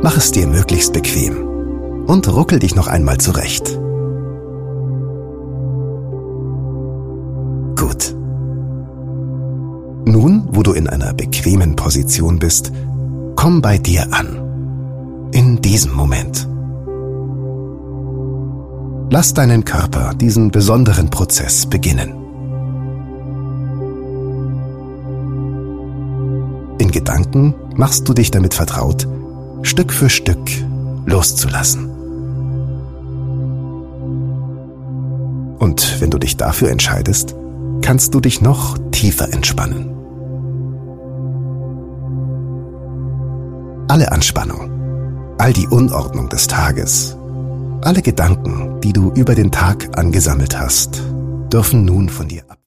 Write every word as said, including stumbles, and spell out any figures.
Mach es dir möglichst bequem und ruckel dich noch einmal zurecht. Gut. Nun, wo du in einer bequemen Position bist, komm bei dir an. In diesem Moment. Lass deinen Körper diesen besonderen Prozess beginnen. In Gedanken machst du dich damit vertraut, Stück für Stück loszulassen. Und wenn du dich dafür entscheidest, kannst du dich noch tiefer entspannen. Alle Anspannung, all die Unordnung des Tages, alle Gedanken, die du über den Tag angesammelt hast, dürfen nun von dir ab.